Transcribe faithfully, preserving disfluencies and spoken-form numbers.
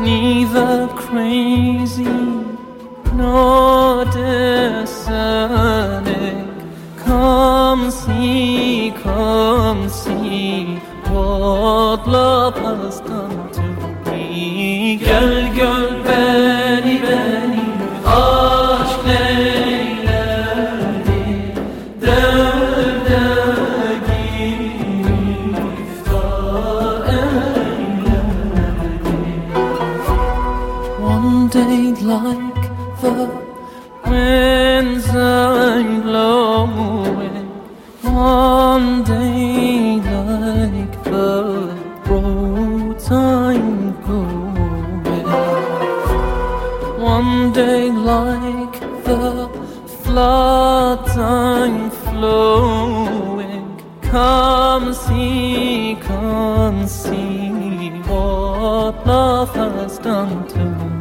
neither crazy nor discerning. Come see, come see what love has done to me. Gel gör beni beni aşk neyledi, derde giriftar eyledi. One day like the winds are blowing, one day like the roads I'm going, one day like the floods I'm flowing. Come see, come see what love has done to me.